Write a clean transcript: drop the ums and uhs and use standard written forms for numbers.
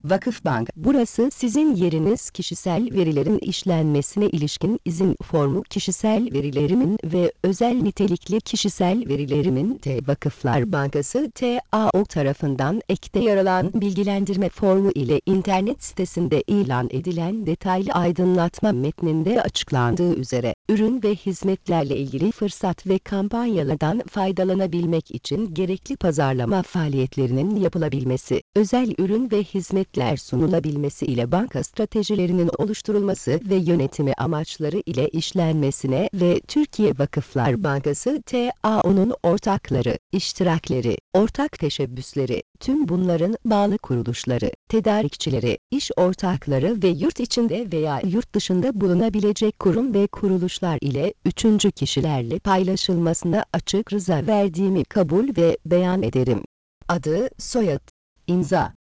Vakıfbank, burası sizin yeriniz. Kişisel verilerin işlenmesine ilişkin izin formu. Kişisel verilerimin ve özel nitelikli kişisel verilerimin Vakıflar Bankası (TAO) tarafından ekte yer alan bilgilendirme formu ile internet sitesinde ilan edilen detaylı aydınlatma metninde açıklandığı üzere, ürün ve hizmetlerle ilgili fırsat ve kampanyalardan faydalanabilmek için gerekli pazarlama faaliyetlerinin yapılabilmesi, özel ürün ve hizmetler sunulabilmesi ile banka stratejilerinin oluşturulması ve yönetimi amaçları ile işlenmesine ve Türkiye Vakıflar Bankası (TAO'nun) ortakları, iştirakleri, ortak teşebbüsleri, tüm bunların bağlı kuruluşları, tedarikçileri, iş ortakları ve yurt içinde veya yurt dışında bulunabilecek kurum ve kuruluşlar ile üçüncü kişilerle paylaşılmasına açık rıza verdiğimi kabul ve beyan ederim. Adı, soyadı, imza.